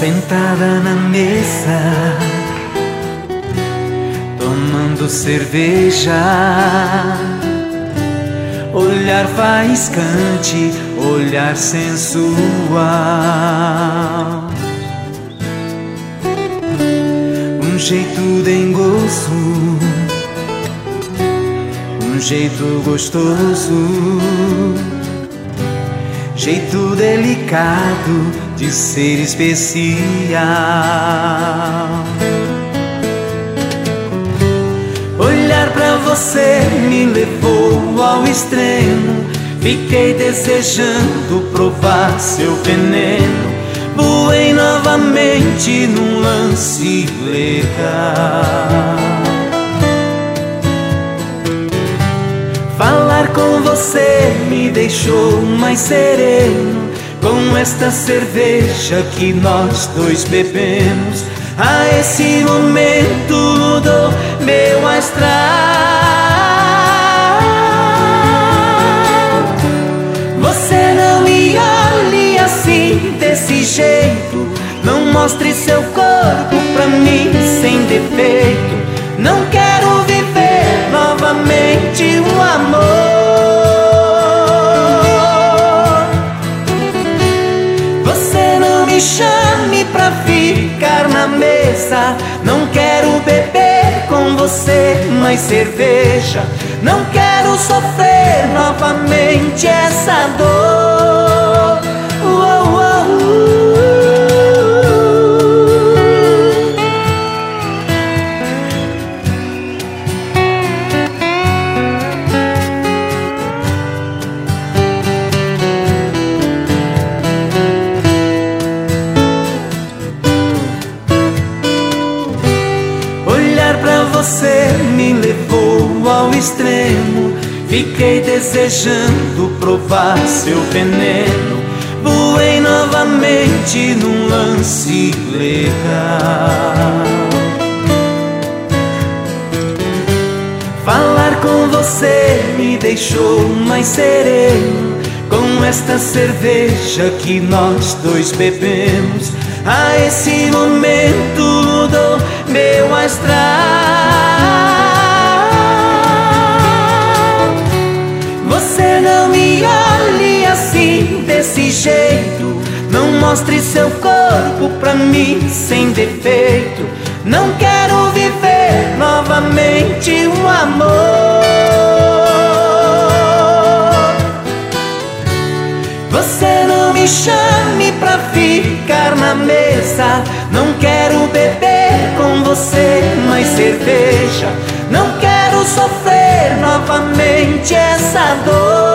sentada na mesa, tomando cerveja, olhar faiscante, olhar sensual, um jeito dengoso, um jeito gostoso, jeito delicado de ser especial. Olhar pra você me levou ao extremo, fiquei desejando provar seu veneno. Voei novamente num lance legal. Falar com você me deixou mais sereno, com esta cerveja que nós dois bebemos. A esse momento mudou meu astral. Você não me olhe assim, desse jeito, não mostre seu corpo pra mim sem defeito. Não quero viver novamente um amor. Você não me chame pra ficar na mesa. Não quero beber com você mais cerveja. Não quero sofrer novamente essa dor. Você me levou ao extremo, fiquei desejando provar seu veneno. Voei novamente num lance legal. Falar com você me deixou mais sereno, com esta cerveja que nós dois bebemos. A esse momento mudou meu astral. Você não me olhe assim, desse jeito, não mostre seu corpo pra mim sem defeito. Não quero viver novamente um amor. Você não me chame pra ficar na mesa. Não quero beber com você mais cerveja. Não quero sofrer novamente essa dor.